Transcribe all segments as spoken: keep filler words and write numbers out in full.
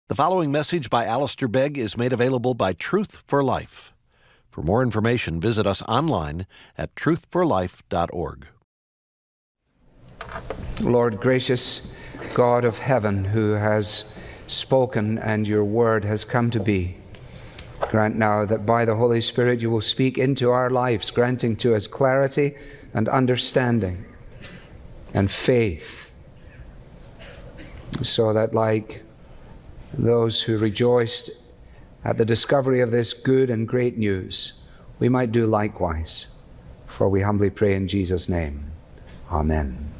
The following message by Alistair Begg is made available by Truth for Life. For more information, visit us online at truth for life dot org. Lord, gracious God of heaven, who has spoken and your word has come to be, grant now that by the Holy Spirit you will speak into our lives, granting to us clarity and understanding and faith, so that like those who rejoiced at the discovery of this good and great news, we might do likewise. For we humbly pray in Jesus' name. Amen.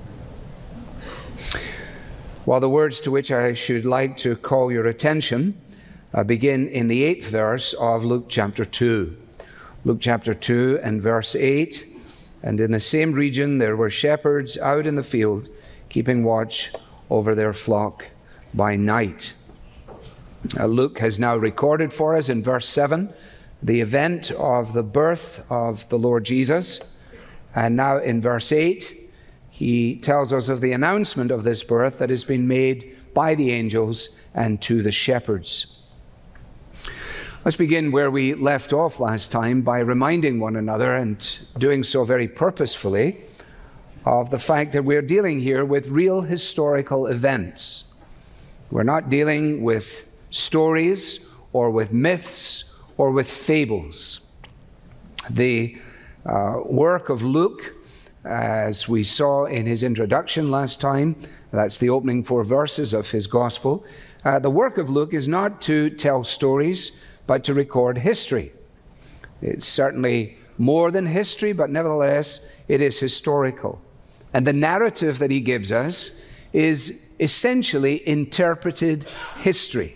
Well, the words to which I should like to call your attention uh, begin in the eighth verse of Luke chapter two. Luke chapter two and verse eight. And in the same region there were shepherds out in the field, keeping watch over their flock by night. Uh, Luke has now recorded for us in verse seven the event of the birth of the Lord Jesus. And now in verse eight, he tells us of the announcement of this birth that has been made by the angels and to the shepherds. Let's begin where we left off last time by reminding one another, and doing so very purposefully, of the fact that we're dealing here with real historical events. We're not dealing with stories or with myths or with fables. The uh, work of Luke, as we saw in his introduction last time, that's the opening four verses of his gospel, uh, the work of Luke is not to tell stories, but to record history. It's certainly more than history, but nevertheless, it is historical. And the narrative that he gives us is essentially interpreted history.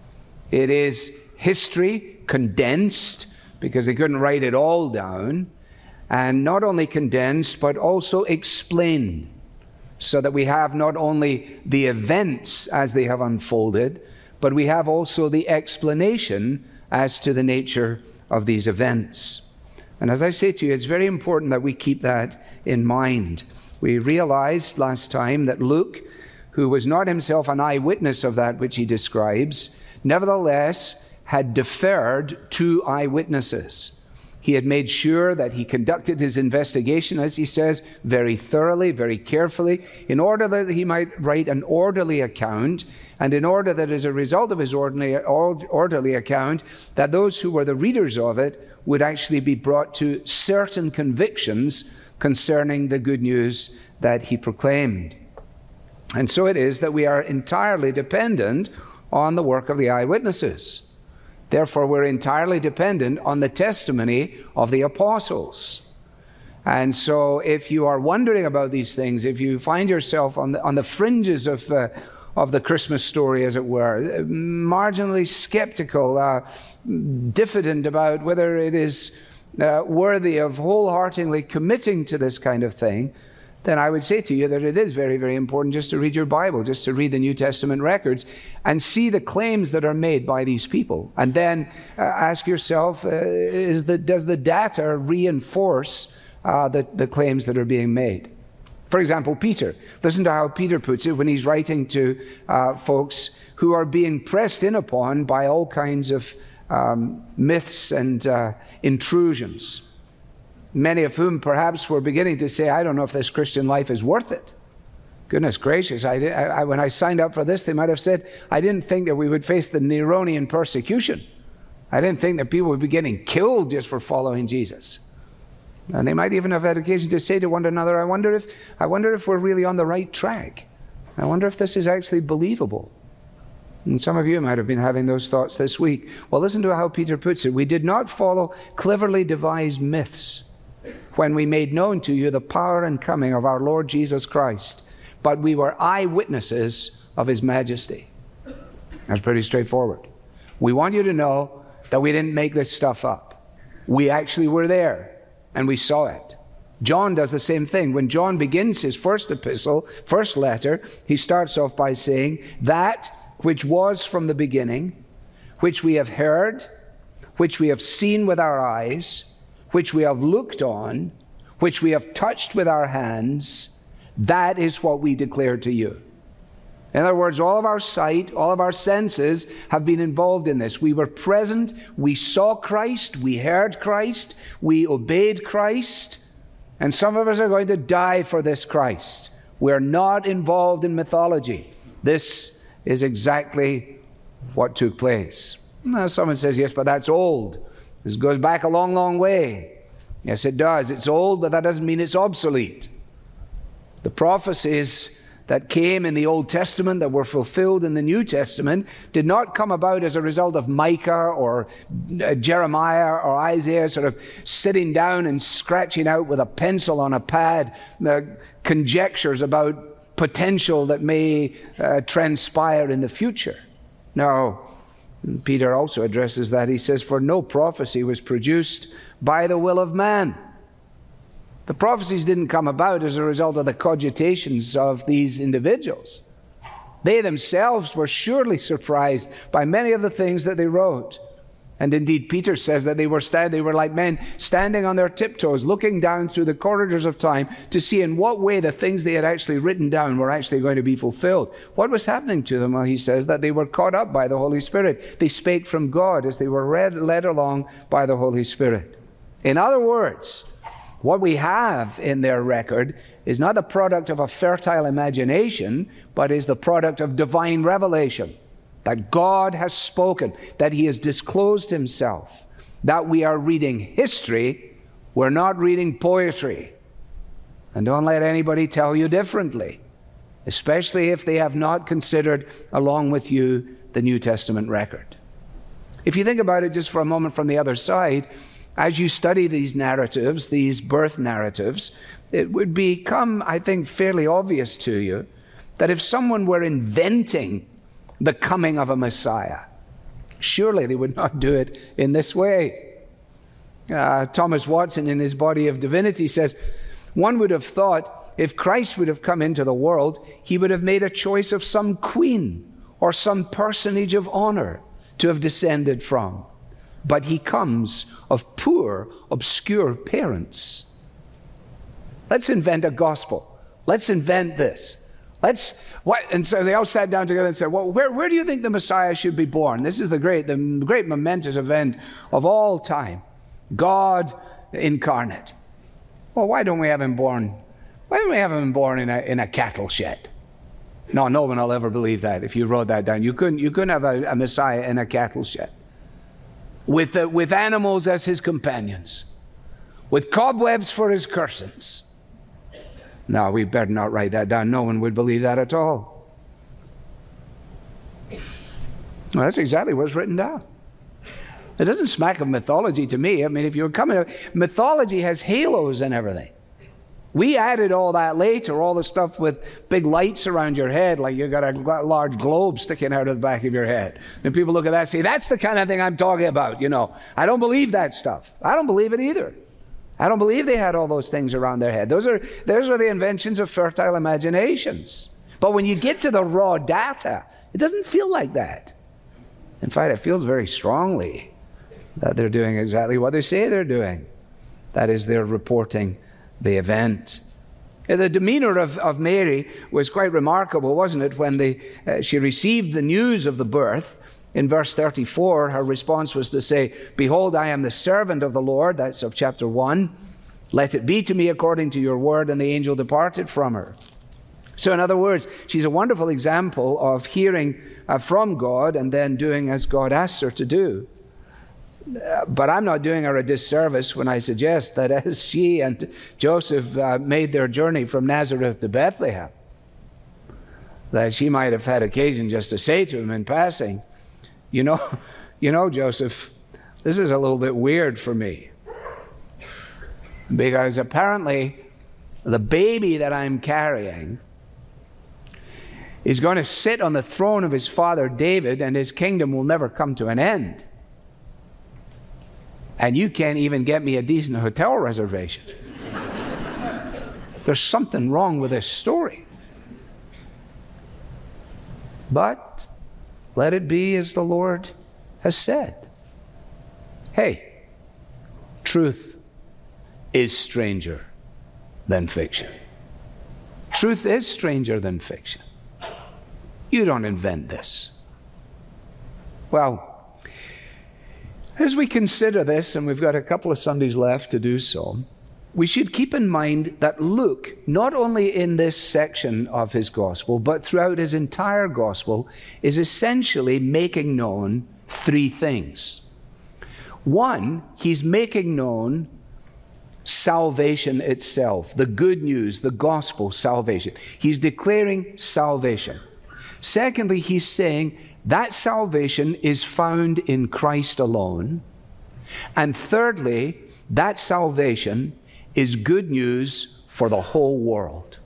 It is history condensed, because he couldn't write it all down, and not only condensed, but also explained, so that we have not only the events as they have unfolded, but we have also the explanation as to the nature of these events. And as I say to you, it's very important that we keep that in mind. We realized last time that Luke, who was not himself an eyewitness of that which he describes, nevertheless had deferred to eyewitnesses. He had made sure that he conducted his investigation, as he says, very thoroughly, very carefully, in order that he might write an orderly account, and in order that as a result of his orderly, orderly account, that those who were the readers of it would actually be brought to certain convictions concerning the good news that he proclaimed. And so it is that we are entirely dependent on the work of the eyewitnesses. Therefore, we're entirely dependent on the testimony of the apostles. And so if you are wondering about these things, if you find yourself on the, on the fringes of, uh, of the Christmas story, as it were, marginally skeptical, uh, diffident about whether it is uh, worthy of wholeheartedly committing to this kind of thing, then I would say to you that it is very, very important just to read your Bible, just to read the New Testament records and see the claims that are made by these people. And then uh, ask yourself, uh, is the, does the data reinforce uh, the, the claims that are being made? For example, Peter. Listen to how Peter puts it when he's writing to uh, folks who are being pressed in upon by all kinds of um, myths and uh, intrusions. Many of whom perhaps were beginning to say, I don't know if this Christian life is worth it. Goodness gracious, I, I, when I signed up for this, they might have said, I didn't think that we would face the Neronian persecution. I didn't think that people would be getting killed just for following Jesus. And they might even have had occasion to say to one another, I wonder if, I wonder if we're really on the right track. I wonder if this is actually believable. And some of you might have been having those thoughts this week. Well, listen to how Peter puts it. We did not follow cleverly devised myths when we made known to you the power and coming of our Lord Jesus Christ, but we were eyewitnesses of his majesty. That's pretty straightforward. We want you to know that we didn't make this stuff up. We actually were there, and we saw it. John does the same thing. When John begins his first epistle, first letter, he starts off by saying, that which was from the beginning, which we have heard, which we have seen with our eyes, which we have looked on, which we have touched with our hands, that is what we declare to you. In other words, all of our sight, all of our senses have been involved in this. We were present, we saw Christ, we heard Christ, we obeyed Christ, and some of us are going to die for this Christ. We're not involved in mythology. This is exactly what took place. Now, someone says, yes, but that's old. This goes back a long, long way. Yes, it does. It's old, but that doesn't mean it's obsolete. The prophecies that came in the Old Testament, that were fulfilled in the New Testament, did not come about as a result of Micah or uh, Jeremiah or Isaiah sort of sitting down and scratching out with a pencil on a pad uh, conjectures about potential that may uh, transpire in the future. No, Peter also addresses that. He says, for no prophecy was produced by the will of man. The prophecies didn't come about as a result of the cogitations of these individuals. They themselves were surely surprised by many of the things that they wrote. And indeed, Peter says that they were stand, they were like men standing on their tiptoes, looking down through the corridors of time to see in what way the things they had actually written down were actually going to be fulfilled. What was happening to them? Well, he says that they were caught up by the Holy Spirit. They spake from God as they were read, led along by the Holy Spirit. In other words, what we have in their record is not the product of a fertile imagination, but is the product of divine revelation. That God has spoken, that He has disclosed Himself, that we are reading history, we're not reading poetry. And don't let anybody tell you differently, especially if they have not considered, along with you, the New Testament record. If you think about it just for a moment from the other side, as you study these narratives, these birth narratives, it would become, I think, fairly obvious to you that if someone were inventing the coming of a Messiah, surely they would not do it in this way. Uh, Thomas Watson, in his Body of Divinity, says, one would have thought if Christ would have come into the world, He would have made a choice of some queen or some personage of honor to have descended from. But He comes of poor, obscure parents. Let's invent a gospel. Let's invent this. Let's what? And so they all sat down together and said, "Well, where, where do you think the Messiah should be born? This is the great, the great momentous event of all time. God incarnate. Well, why don't we have Him born? Why don't we have Him born in a in a cattle shed? No, no one will ever believe that. If you wrote that down, you couldn't. You couldn't have a, a Messiah in a cattle shed." With, uh, with animals as His companions, with cobwebs for His curtains. No, we better not write that down. No one would believe that at all. Well, that's exactly what's written down. It doesn't smack of mythology to me. I mean, if you're coming to, mythology has halos and everything. We added all that later, all the stuff with big lights around your head, like you've got a large globe sticking out of the back of your head. And people look at that and say, that's the kind of thing I'm talking about, you know. I don't believe that stuff. I don't believe it either. I don't believe they had all those things around their head. Those are, those are the inventions of fertile imaginations. But when you get to the raw data, it doesn't feel like that. In fact, it feels very strongly that they're doing exactly what they say they're doing. That is, they're reporting the event. The demeanor of, of Mary was quite remarkable, wasn't it? When they, uh, she received the news of the birth, in verse thirty-four, her response was to say, "Behold, I am the servant of the Lord," that's of chapter one. "Let it be to me according to your word," and the angel departed from her. So in other words, she's a wonderful example of hearing uh, from God and then doing as God asks her to do. But I'm not doing her a disservice when I suggest that as she and Joseph uh, made their journey from Nazareth to Bethlehem, that she might have had occasion just to say to him in passing, you know, you know, Joseph, this is a little bit weird for me. Because apparently the baby that I'm carrying is going to sit on the throne of his father David, and his kingdom will never come to an end. And you can't even get me a decent hotel reservation. There's something wrong with this story. But let it be as the Lord has said. Hey, truth is stranger than fiction. Truth is stranger than fiction. You don't invent this. Well, as we consider this, and we've got a couple of Sundays left to do so, we should keep in mind that Luke, not only in this section of his gospel, but throughout his entire gospel, is essentially making known three things. One, he's making known salvation itself, the good news, the gospel salvation. He's declaring salvation. Secondly, he's saying that salvation is found in Christ alone. And thirdly, that salvation is good news for the whole world.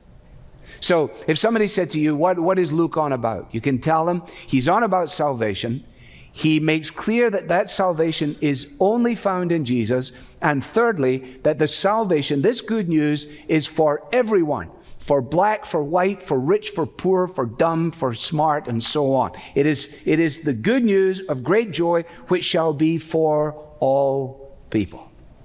So if somebody said to you, what, what is Luke on about? You can tell them he's on about salvation. He makes clear that that salvation is only found in Jesus. And thirdly, that the salvation, this good news, is for everyone. For black, for white, for rich, for poor, for dumb, for smart, and so on. It is, it is the good news of great joy, which shall be for all people.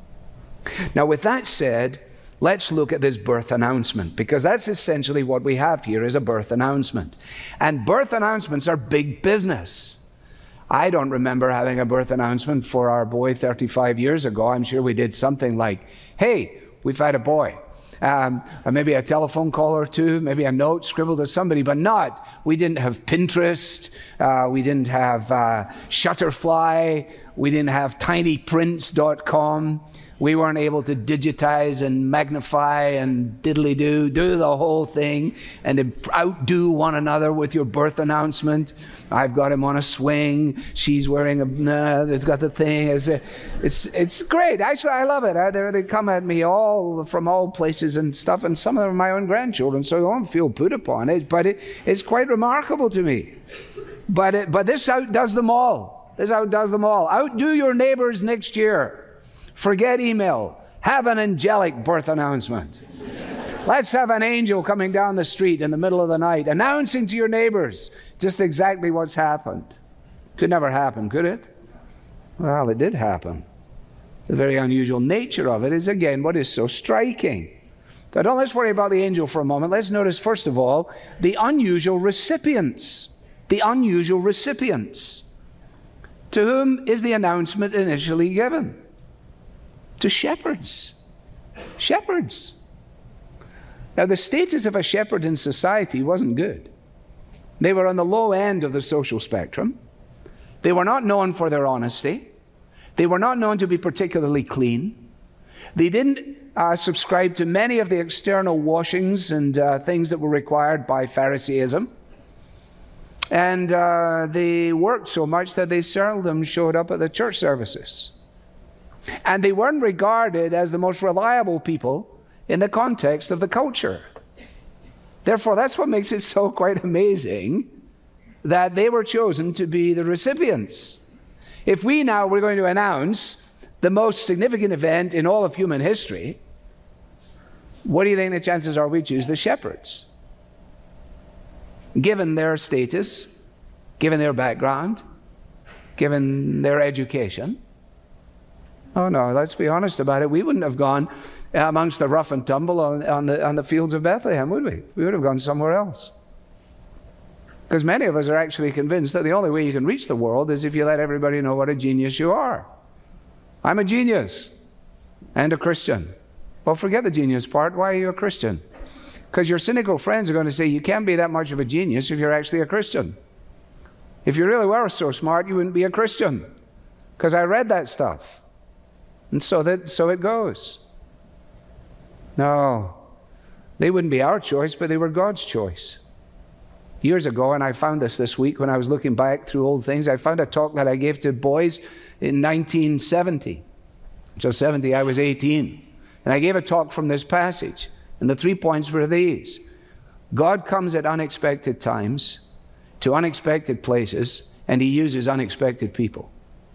Now, with that said, let's look at this birth announcement, because that's essentially what we have here, is a birth announcement. And birth announcements are big business. I don't remember having a birth announcement for our boy thirty-five years ago. I'm sure we did something like, hey, we've had a boy. Um, or maybe a telephone call or two, maybe a note scribbled to somebody, but not. We didn't have Pinterest. Uh, we didn't have uh, Shutterfly. We didn't have tiny prints dot com. We weren't able to digitize and magnify and diddly-do, do the whole thing and outdo one another with your birth announcement. I've got him on a swing. She's wearing a, uh, it's got the thing. It's, it's, it's great. Actually, I love it. I, they come at me all from all places and stuff, and some of them are my own grandchildren, so I don't feel put upon it, but it, it's quite remarkable to me. But, it, but this outdoes them all. This outdoes them all. Outdo your neighbors next year. Forget email. Have an angelic birth announcement. Let's have an angel coming down the street in the middle of the night announcing to your neighbors just exactly what's happened. Could never happen, could it? Well, it did happen. The very unusual nature of it is, again, what is so striking. But don't let's worry about the angel for a moment. Let's notice, first of all, the unusual recipients. The unusual recipients. To whom is the announcement initially given? To shepherds. Shepherds. Now, the status of a shepherd in society wasn't good. They were on the low end of the social spectrum. They were not known for their honesty. They were not known to be particularly clean. They didn't uh, subscribe to many of the external washings and uh, things that were required by Pharisaism. And uh, they worked so much that they seldom showed up at the church services. And they weren't regarded as the most reliable people in the context of the culture. Therefore, that's what makes it so quite amazing that they were chosen to be the recipients. If we now were going to announce the most significant event in all of human history, what do you think the chances are we choose the shepherds? Given their status, given their background, given their education. Oh no, let's be honest about it. We wouldn't have gone amongst the rough and tumble on, on, the, on the fields of Bethlehem, would we? We would have gone somewhere else. Because many of us are actually convinced that the only way you can reach the world is if you let everybody know what a genius you are. I'm a genius and a Christian. Well, forget the genius part. Why are you a Christian? Because your cynical friends are going to say you can't be that much of a genius if you're actually a Christian. If you really were so smart, you wouldn't be a Christian. Because I read that stuff. And so that so it goes. No, they wouldn't be our choice, but they were God's choice. Years ago, and I found this this week when I was looking back through old things, I found a talk that I gave to boys in nineteen seventy. So seventy, I was eighteen. And I gave a talk from this passage. And the three points were these. God comes at unexpected times, to unexpected places, and He uses unexpected people.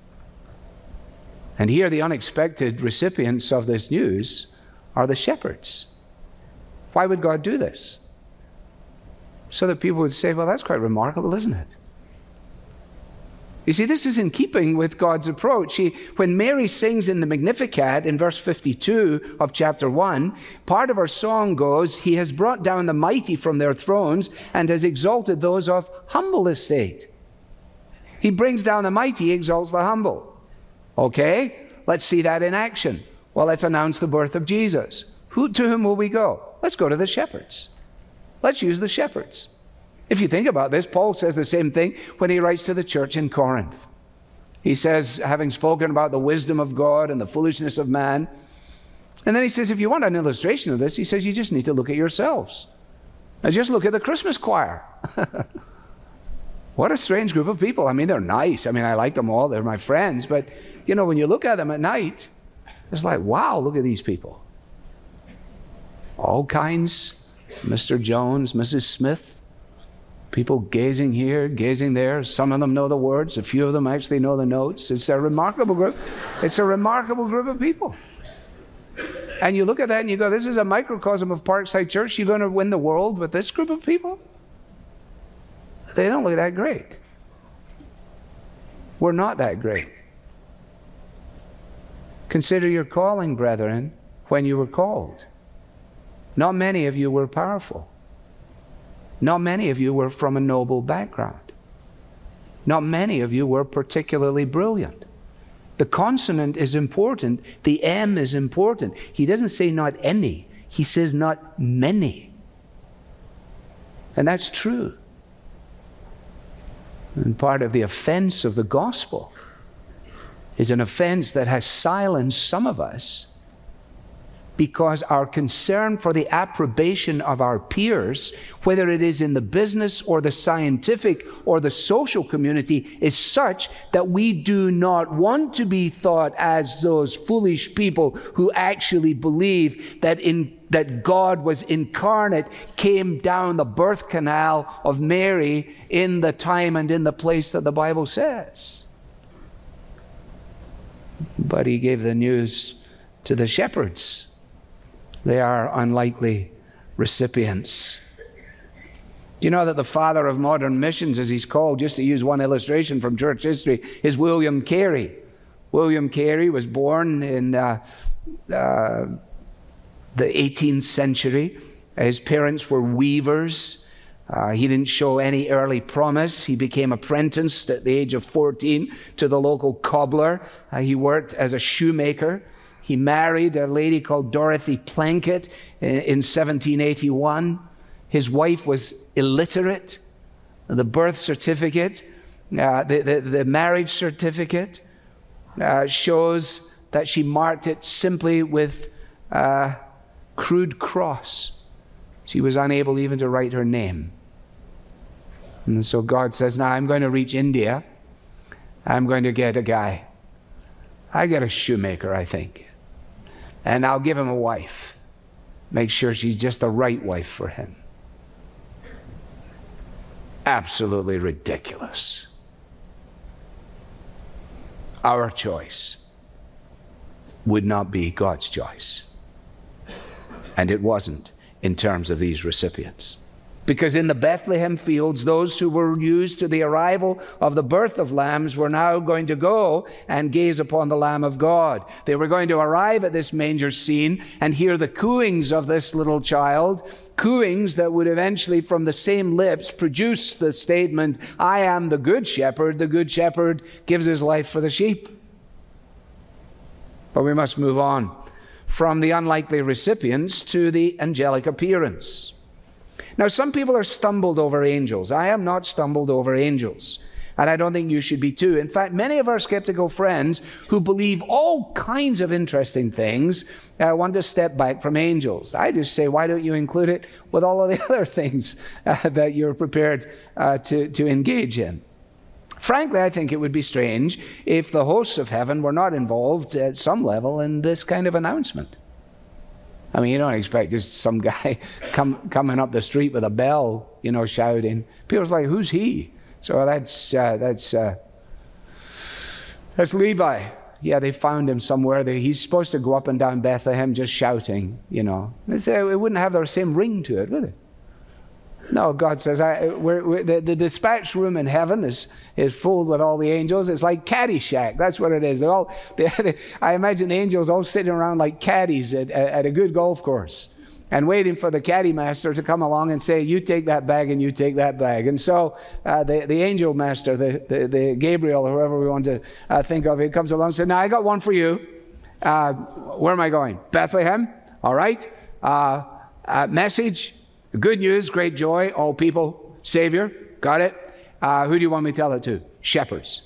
And here the unexpected recipients of this news are the shepherds. Why would God do this? So that people would say, well, that's quite remarkable, isn't it? You see, this is in keeping with God's approach. He, when Mary sings in the Magnificat in verse fifty-two of chapter one, part of her song goes, He has brought down the mighty from their thrones and has exalted those of humble estate. He brings down the mighty, he exalts the humble. Okay, let's see that in action. Well, let's announce the birth of Jesus. Who, to whom will we go? Let's go to the shepherds. Let's use the shepherds. If you think about this, Paul says the same thing when he writes to the church in Corinth. He says, having spoken about the wisdom of God and the foolishness of man, and then he says, if you want an illustration of this, he says, you just need to look at yourselves. Now just look at the Christmas choir. What a strange group of people. I mean, they're nice. I mean, I like them all. They're my friends. But, you know, when you look at them at night, it's like, wow, look at these people. All kinds. Mister Jones, Missus Smith. People gazing here, gazing there. Some of them know the words. A few of them actually know the notes. It's a remarkable group. It's a remarkable group of people. And you look at that and you go, this is a microcosm of Parkside Church. You're going to win the world with this group of people? They don't look that great. We're not that great. Consider your calling, brethren, when you were called. Not many of you were powerful. Not many of you were from a noble background. Not many of you were particularly brilliant. The consonant is important. The M is important. He doesn't say not any. He says not many. And that's true. And part of the offense of the gospel is an offense that has silenced some of us because our concern for the approbation of our peers, whether it is in the business or the scientific or the social community, is such that we do not want to be thought as those foolish people who actually believe that in that God was incarnate, came down the birth canal of Mary in the time and in the place that the Bible says. But he gave the news to the shepherds. They are unlikely recipients. Do you know that the father of modern missions, as he's called, just to use one illustration from church history, is William Carey. William Carey was born in uh, uh, the eighteenth century. His parents were weavers. Uh, he didn't show any early promise. He became apprenticed at the age of fourteen to the local cobbler. Uh, he worked as a shoemaker. He married a lady called Dorothy Plunkett in seventeen eighty-one. His wife was illiterate. The birth certificate, uh, the, the, the marriage certificate uh, shows that she marked it simply with a crude cross. She was unable even to write her name. And so God says, now I'm going to reach India. I'm going to get a guy. I get a shoemaker, I think. And I'll give him a wife. Make sure she's just the right wife for him. Absolutely ridiculous. Our choice would not be God's choice. And it wasn't in terms of these recipients. Because in the Bethlehem fields, those who were used to the arrival of the birth of lambs were now going to go and gaze upon the Lamb of God. They were going to arrive at this manger scene and hear the cooings of this little child, cooings that would eventually from the same lips produce the statement, I am the good shepherd. The good shepherd gives his life for the sheep. But we must move on from the unlikely recipients to the angelic appearance. Now, some people are stumbled over angels. I am not stumbled over angels. And I don't think you should be too. In fact, many of our skeptical friends who believe all kinds of interesting things uh, want to step back from angels. I just say, why don't you include it with all of the other things uh, that you're prepared uh, to, to engage in? Frankly, I think it would be strange if the hosts of heaven were not involved at some level in this kind of announcement. I mean, you don't expect just some guy come, coming up the street with a bell, you know, shouting. People's like, who's he? So that's uh, that's uh, that's Levi. Yeah, they found him somewhere. They, he's supposed to go up and down Bethlehem just shouting, you know. They say it wouldn't have the same ring to it, would it? No, God says, I, we're, we're, the, the dispatch room in heaven is, is full with all the angels. It's like Caddyshack. That's what it is. They're all, they, they, I imagine the angels all sitting around like caddies at, at a good golf course and waiting for the caddy master to come along and say, you take that bag and you take that bag. And so uh, the, the angel master, the, the, the Gabriel or whoever we want to uh, think of, he comes along and says, now I got one for you. Uh, where am I going? Bethlehem? All right. Uh, uh, message. Good news, great joy, all people, Savior. Got it? Uh, who do you want me to tell it to? Shepherds.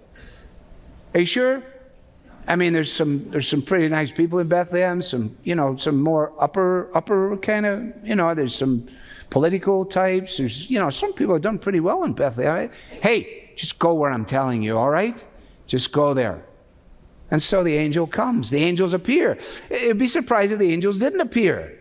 Are you sure? I mean, there's some there's some pretty nice people in Bethlehem. Some you know some more upper upper kind of you know. There's some political types. There's you know some people have done pretty well in Bethlehem. Hey, just go where I'm telling you. All right, just go there. And so the angel comes. The angels appear. It'd be surprised if the angels didn't appear.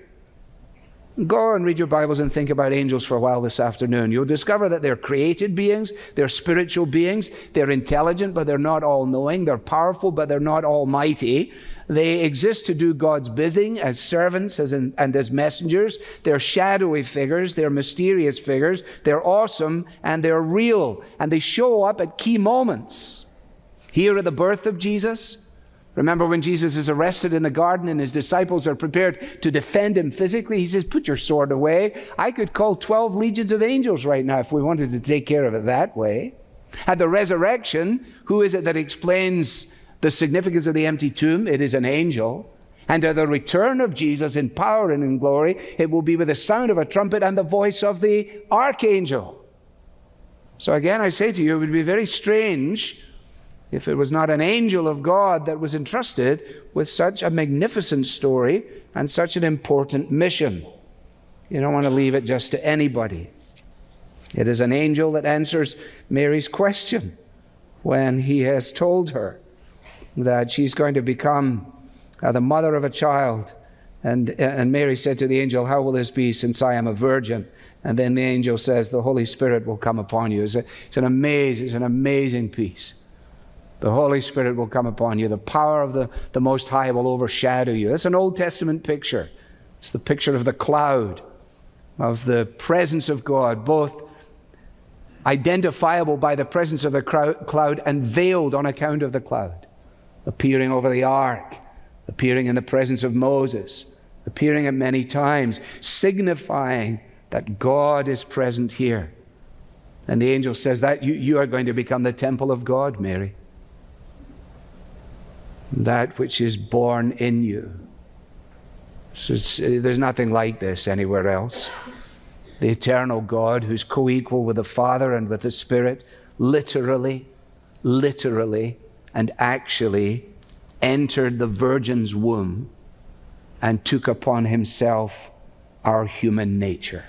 Go and read your Bibles and think about angels for a while this afternoon. You'll discover that they're created beings, they're spiritual beings, they're intelligent, but they're not all-knowing, they're powerful, but they're not almighty. They exist to do God's bidding as servants as in, and as messengers. They're shadowy figures, they're mysterious figures, they're awesome, and they're real, and they show up at key moments. Here at the birth of Jesus, remember when Jesus is arrested in the garden and his disciples are prepared to defend him physically? He says, put your sword away. I could call twelve legions of angels right now if we wanted to take care of it that way. At the resurrection, who is it that explains the significance of the empty tomb? It is an angel. And at the return of Jesus in power and in glory, it will be with the sound of a trumpet and the voice of the archangel. So again, I say to you, it would be very strange if it was not an angel of God that was entrusted with such a magnificent story and such an important mission. You don't want to leave it just to anybody. It is an angel that answers Mary's question when he has told her that she's going to become uh, the mother of a child. And, and Mary said to the angel, how will this be since I am a virgin? And then the angel says, the Holy Spirit will come upon you. It's, a, it's an amazing, it's an amazing piece. The Holy Spirit will come upon you. The power of the, the Most High will overshadow you. That's an Old Testament picture. It's the picture of the cloud, of the presence of God, both identifiable by the presence of the cloud and veiled on account of the cloud, appearing over the ark, appearing in the presence of Moses, appearing at many times, signifying that God is present here. And the angel says that you, you are going to become the temple of God, Mary. That which is born in you. So there's nothing like this anywhere else. The eternal God, who's co-equal with the Father and with the Spirit, literally, literally, and actually entered the virgin's womb and took upon himself our human nature.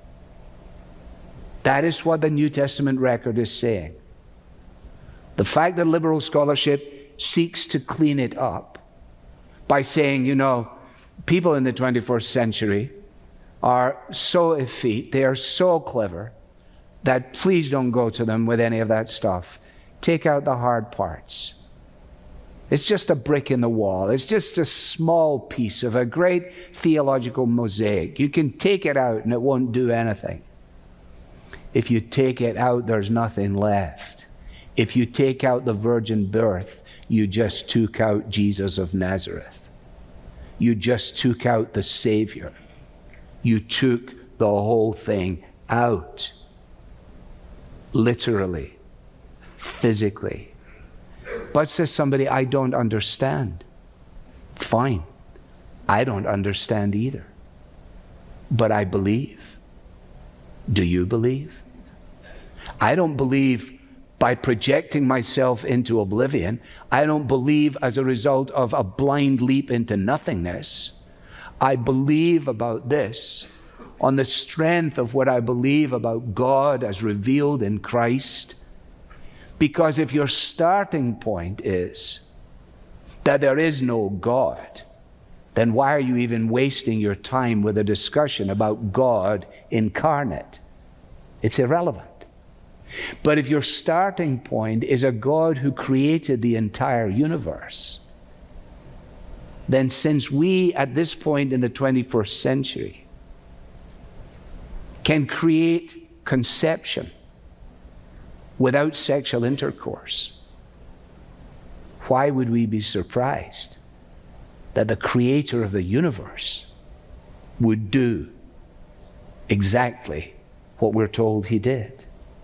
That is what the New Testament record is saying. The fact that liberal scholarship seeks to clean it up by saying, you know, people in the twenty-first century are so effete, they are so clever, that please don't go to them with any of that stuff. Take out the hard parts. It's just a brick in the wall. It's just a small piece of a great theological mosaic. You can take it out and it won't do anything. If you take it out, there's nothing left. If you take out the virgin birth, you just took out Jesus of Nazareth. You just took out the Savior. You took the whole thing out. Literally, physically. But says somebody, I don't understand. Fine. I don't understand either. But I believe. Do you believe? I don't believe by projecting myself into oblivion. I don't believe as a result of a blind leap into nothingness. I believe about this on the strength of what I believe about God as revealed in Christ. Because if your starting point is that there is no God, then why are you even wasting your time with a discussion about God incarnate? It's irrelevant. But if your starting point is a God who created the entire universe, then since we at this point in the twenty-first century can create conception without sexual intercourse, why would we be surprised that the creator of the universe would do exactly what we're told he did?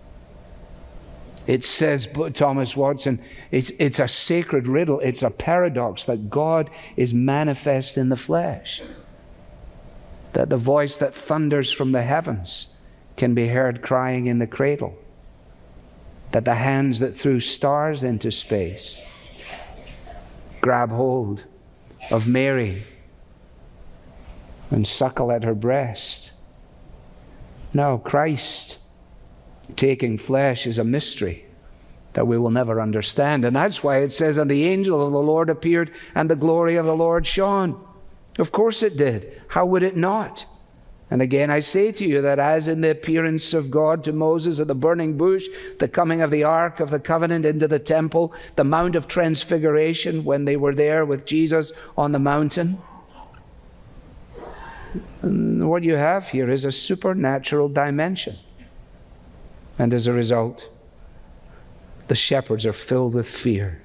It says, Thomas Watson, it's, it's a sacred riddle, it's a paradox that God is manifest in the flesh. That the voice that thunders from the heavens can be heard crying in the cradle. That the hands that threw stars into space grab hold of Mary and suckle at her breast. No, Christ taking flesh is a mystery that we will never understand. And that's why it says, and the angel of the Lord appeared, and the glory of the Lord shone. Of course it did. How would it not? And again, I say to you that as in the appearance of God to Moses at the burning bush, the coming of the Ark of the Covenant into the temple, the Mount of Transfiguration when they were there with Jesus on the mountain, and what you have here is a supernatural dimension. And as a result, the shepherds are filled with fear.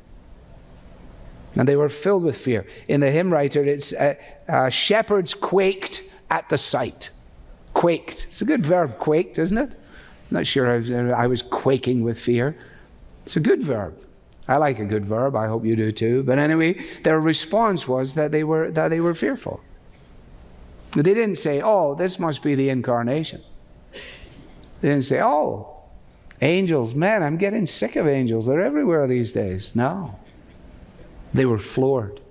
And they were filled with fear. In the hymn writer, it's uh, uh, shepherds quaked at the sight. Quaked. It's a good verb, quaked, isn't it? I'm not sure I was, uh, I was quaking with fear. It's a good verb. I like a good verb. I hope you do too. But anyway, their response was that they were that they were fearful. They didn't say, "Oh, this must be the incarnation." They didn't say, "Oh, angels, man, I'm getting sick of angels. They're everywhere these days." No. They were floored.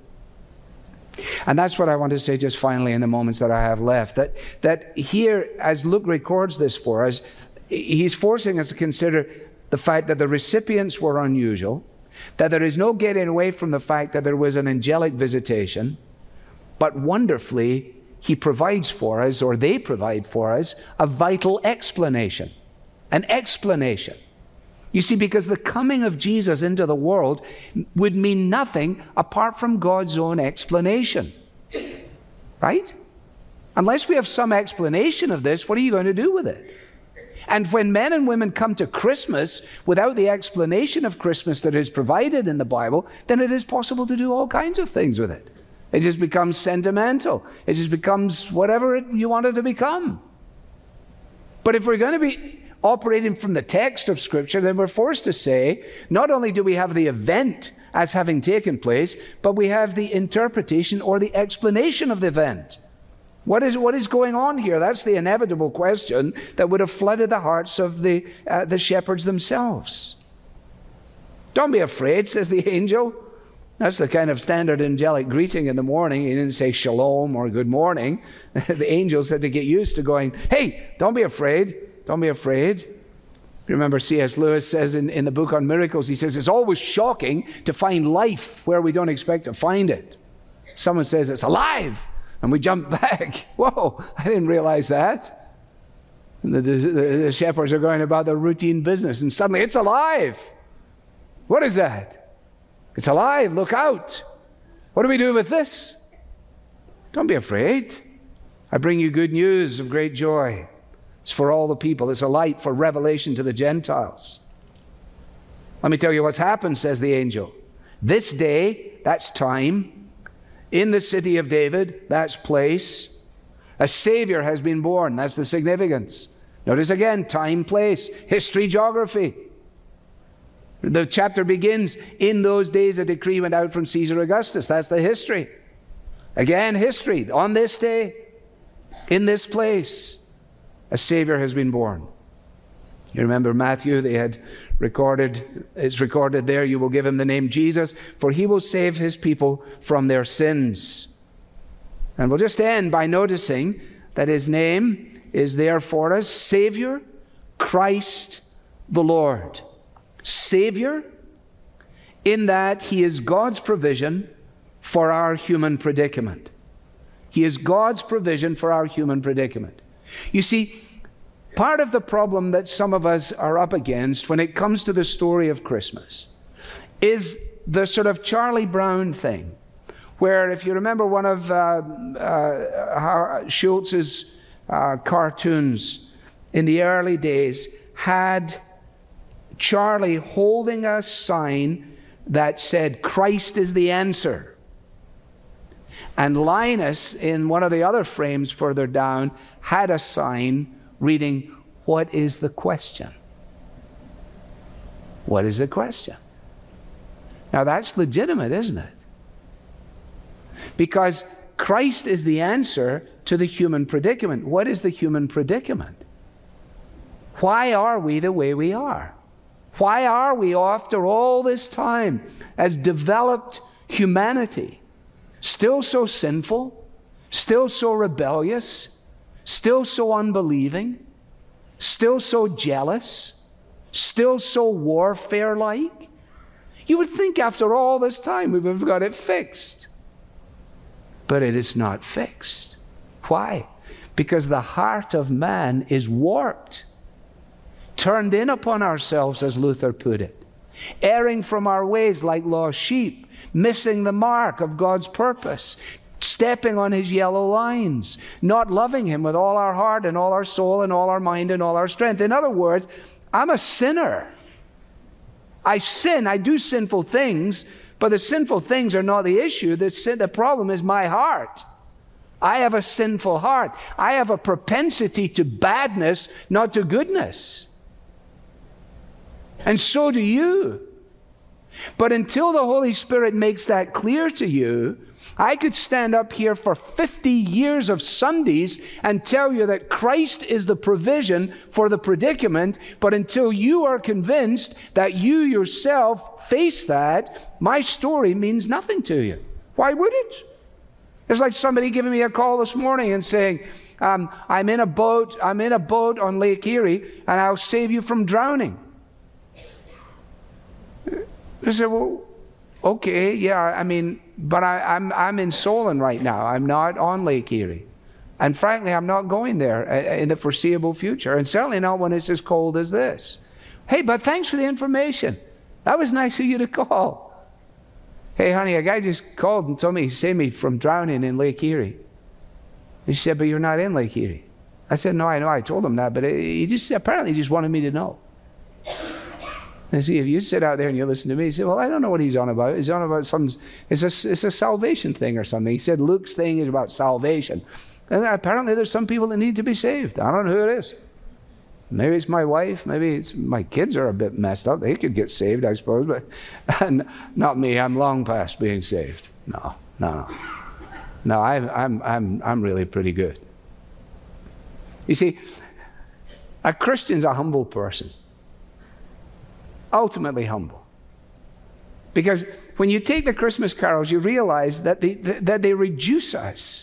And that's what I want to say just finally in the moments that I have left. That, that here, as Luke records this for us, he's forcing us to consider the fact that the recipients were unusual, that there is no getting away from the fact that there was an angelic visitation, but wonderfully, he provides for us, or they provide for us, a vital explanation. An explanation. You see, because the coming of Jesus into the world would mean nothing apart from God's own explanation. Right? Unless we have some explanation of this, what are you going to do with it? And when men and women come to Christmas without the explanation of Christmas that is provided in the Bible, then it is possible to do all kinds of things with it. It just becomes sentimental. It just becomes whatever it, you want it to become. But if we're going to be operating from the text of Scripture, then we're forced to say, not only do we have the event as having taken place, but we have the interpretation or the explanation of the event. What is, what is going on here? That's the inevitable question that would have flooded the hearts of the, uh, the shepherds themselves. Don't be afraid, says the angel. That's the kind of standard angelic greeting in the morning. He didn't say shalom or good morning. The angels had to get used to going, hey, don't be afraid. Don't be afraid. Remember, C S Lewis says in, in the book on miracles, he says, it's always shocking to find life where we don't expect to find it. Someone says it's alive, and we jump back. Whoa, I didn't realize that. And the, the, the shepherds are going about their routine business, and suddenly it's alive. What is that? It's alive, look out. What do we do with this? Don't be afraid. I bring you good news of great joy. It's for all the people. It's a light for revelation to the Gentiles. Let me tell you what's happened, says the angel. This day, that's time, in the city of David, that's place, a Savior has been born. That's the significance. Notice again, time, place, history, geography. The chapter begins, in those days a decree went out from Caesar Augustus. That's the history. Again, history. On this day, in this place, a Savior has been born. You remember Matthew, they had recorded, it's recorded there, you will give him the name Jesus, for he will save his people from their sins. And we'll just end by noticing that his name is there for us, Savior, Christ the Lord. Savior, in that he is God's provision for our human predicament. He is God's provision for our human predicament. You see, part of the problem that some of us are up against when it comes to the story of Christmas is the sort of Charlie Brown thing, where if you remember one of uh, uh, Schultz's uh, cartoons, in the early days had Charlie holding a sign that said, Christ is the answer. And Linus, in one of the other frames further down, had a sign reading, what is the question? What is the question? Now that's legitimate, isn't it? Because Christ is the answer to the human predicament. What is the human predicament? Why are we the way we are? Why are we, after all this time, as developed humanity, still so sinful, still so rebellious, still so unbelieving, still so jealous, still so warfare-like? You would think after all this time we would have got it fixed. But it is not fixed. Why? Because the heart of man is warped, turned in upon ourselves, as Luther put it, erring from our ways like lost sheep, missing the mark of God's purpose, stepping on his yellow lines, not loving him with all our heart and all our soul and all our mind and all our strength. In other words, I'm a sinner. I sin, I do sinful things, but the sinful things are not the issue. The, sin, the problem is my heart. I have a sinful heart. I have a propensity to badness, not to goodness. And so do you. But until the Holy Spirit makes that clear to you, I could stand up here for fifty years of Sundays and tell you that Christ is the provision for the predicament, but until you are convinced that you yourself face that, my story means nothing to you. Why would it? It's like somebody giving me a call this morning and saying, um, I'm in a boat, I'm in a boat on Lake Erie, and I'll save you from drowning. I said, well, okay, yeah, I mean, but I, I'm, I'm in Solon right now. I'm not on Lake Erie. And frankly, I'm not going there in the foreseeable future, and certainly not when it's as cold as this. Hey, but thanks for the information. That was nice of you to call. Hey, honey, a guy just called and told me he saved me from drowning in Lake Erie. He said, but you're not in Lake Erie. I said, no, I know, I told him that, but he just apparently just wanted me to know. And see, if you sit out there and you listen to me, you say, well, I don't know what he's on about. He's on about some, it's a, it's a salvation thing or something. He said Luke's thing is about salvation. And apparently there's some people that need to be saved. I don't know who it is. Maybe it's my wife. Maybe it's my kids are a bit messed up. They could get saved, I suppose. But not me. I'm long past being saved. No, no, no. No, I, I'm, I'm, I'm really pretty good. You see, a Christian's a humble person. Ultimately humble. Because when you take the Christmas carols, you realize that they, that they reduce us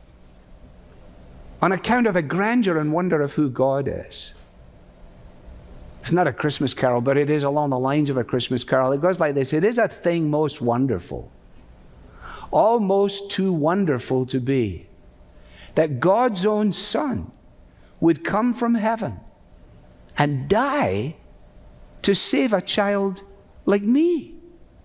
on account of the grandeur and wonder of who God is. It's not a Christmas carol, but it is along the lines of a Christmas carol. It goes like this: it is a thing most wonderful, almost too wonderful to be, that God's own Son would come from heaven and die to save a child like me.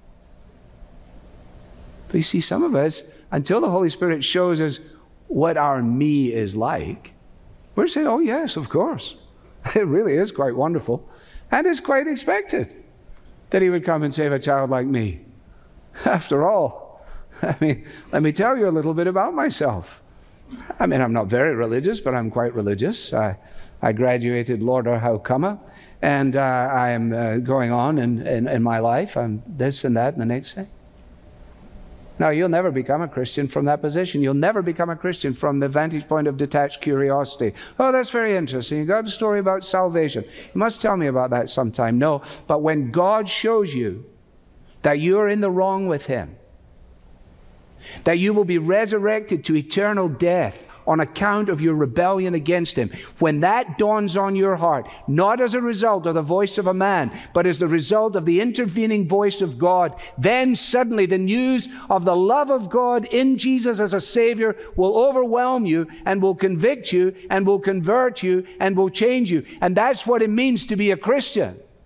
But you see, some of us, until the Holy Spirit shows us what our me is like, we're saying, oh yes, of course. It really is quite wonderful. And it's quite expected that he would come and save a child like me. After all, I mean, let me tell you a little bit about myself. I mean, I'm not very religious, but I'm quite religious. I, I graduated Lauder How Comma. And uh, I am uh, going on in, in, in my life. I'm this and that and the next thing. Now, you'll never become a Christian from that position. You'll never become a Christian from the vantage point of detached curiosity. Oh, that's very interesting. You got a story about salvation. You must tell me about that sometime. No, but when God shows you that you're in the wrong with him, that you will be resurrected to eternal death on account of your rebellion against him, when that dawns on your heart, not as a result of the voice of a man, but as the result of the intervening voice of God, then suddenly the news of the love of God in Jesus as a Savior will overwhelm you and will convict you and will convert you and will change you. And that's what it means to be a Christian.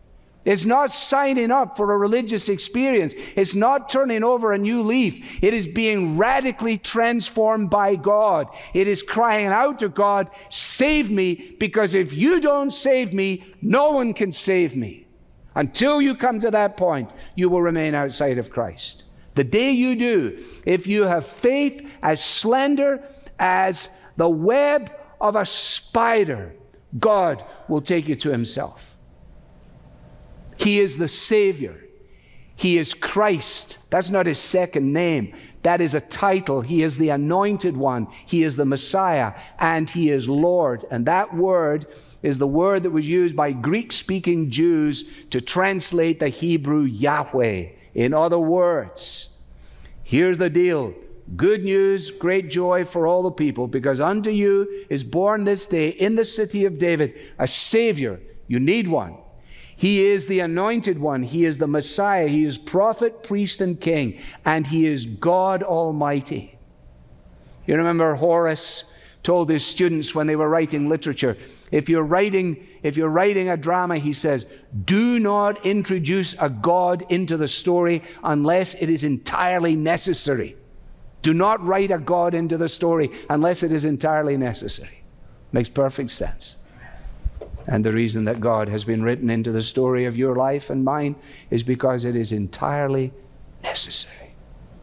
It's not signing up for a religious experience. It's not turning over a new leaf. It is being radically transformed by God. It is crying out to God, save me, because if you don't save me, no one can save me. Until you come to that point, you will remain outside of Christ. The day you do, if you have faith as slender as the web of a spider, God will take you to himself. He is the Savior. He is Christ. That's not his second name. That is a title. He is the Anointed One. He is the Messiah, and he is Lord. And that word is the word that was used by Greek-speaking Jews to translate the Hebrew Yahweh. In other words, here's the deal. Good news, great joy for all the people, because unto you is born this day in the city of David a Savior. You need one. He is the Anointed One. He is the Messiah. He is prophet, priest, and king. And he is God Almighty. You remember Horace told his students when they were writing literature, if you're writing, if you're writing a drama, he says, do not introduce a God into the story unless it is entirely necessary. Do not write a God into the story unless it is entirely necessary. Makes perfect sense. And the reason that God has been written into the story of your life and mine is because it is entirely necessary.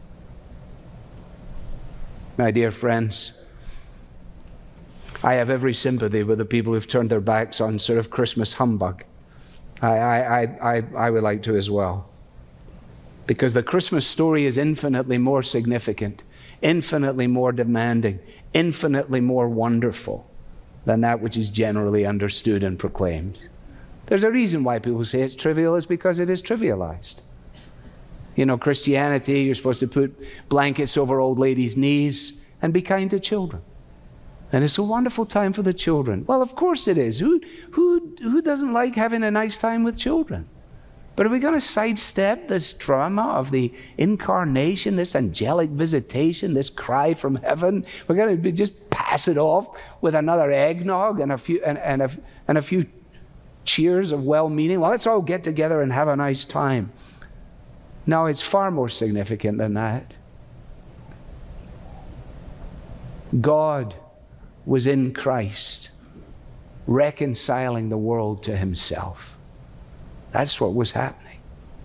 My dear friends, I have every sympathy with the people who've turned their backs on sort of Christmas humbug. I, I, I, I, I would like to as well. Because the Christmas story is infinitely more significant, infinitely more demanding, infinitely more wonderful than that which is generally understood and proclaimed. There's a reason why people say it's trivial, is because it is trivialized. You know, Christianity, you're supposed to put blankets over old ladies' knees and be kind to children. And it's a wonderful time for the children. Well, of course it is. Who, who, who doesn't like having a nice time with children? But are we going to sidestep this drama of the incarnation, this angelic visitation, this cry from heaven? We're going to be, just pass it off with another eggnog and a few and, and, a, and a few cheers of well-meaning. Well, let's all get together and have a nice time. No, it's far more significant than that. God was in Christ, reconciling the world to himself. That's what was happening.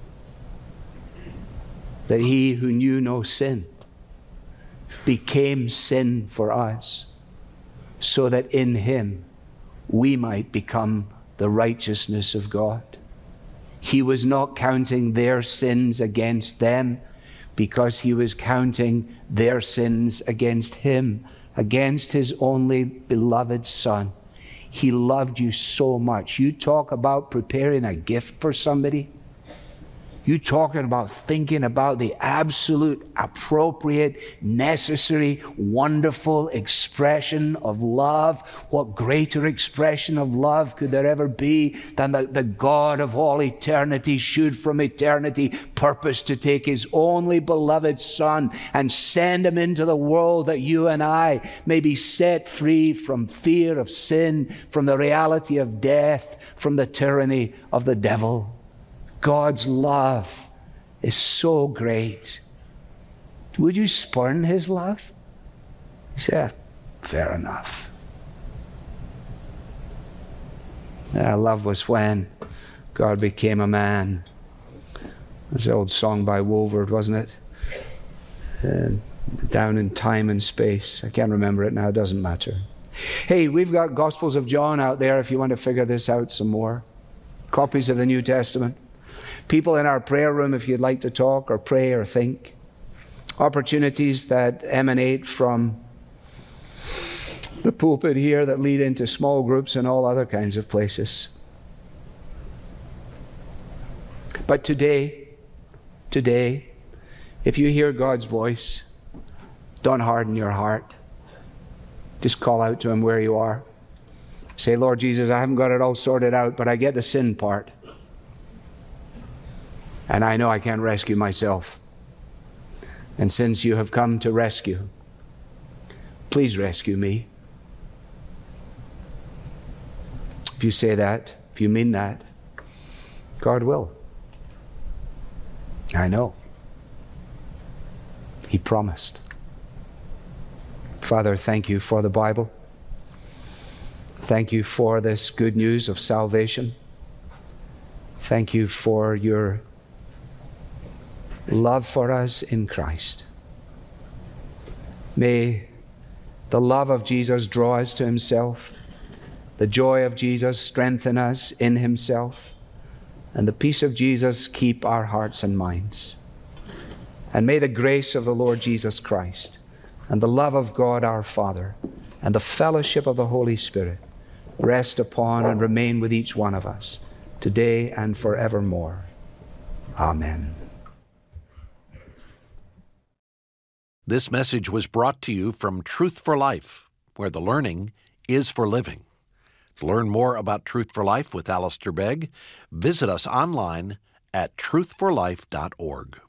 That he who knew no sin became sin for us, so that in him we might become the righteousness of God. He was not counting their sins against them, because he was counting their sins against him, against his only beloved Son. He loved you so much. You talk about preparing a gift for somebody. You talking about thinking about the absolute, appropriate, necessary, wonderful expression of love. What greater expression of love could there ever be than that the God of all eternity should from eternity purpose to take his only beloved Son and send him into the world that you and I may be set free from fear of sin, from the reality of death, from the tyranny of the devil. God's love is so great. Would you spurn his love? He said, fair enough. Our love was when God became a man. That's the old song by Wolverd, wasn't it? Uh, down in time and space. I can't remember it now, it doesn't matter. Hey, we've got Gospels of John out there if you want to figure this out some more. Copies of the New Testament. People in our prayer room if you'd like to talk or pray or think. Opportunities that emanate from the pulpit here that lead into small groups and all other kinds of places. But today, today, if you hear God's voice, don't harden your heart. Just call out to him where you are. Say, Lord Jesus, I haven't got it all sorted out, but I get the sin part. And I know I can't rescue myself. And since you have come to rescue, please rescue me. If you say that, if you mean that, God will. I know. He promised. Father, thank you for the Bible. Thank you for this good news of salvation. Thank you for your love for us in Christ. May the love of Jesus draw us to himself, the joy of Jesus strengthen us in himself, and the peace of Jesus keep our hearts and minds. And may the grace of the Lord Jesus Christ and the love of God our Father and the fellowship of the Holy Spirit rest upon and remain with each one of us today and forevermore. Amen. This message was brought to you from Truth for Life, where the learning is for living. To learn more about Truth for Life with Alistair Begg, visit us online at truth for life dot org.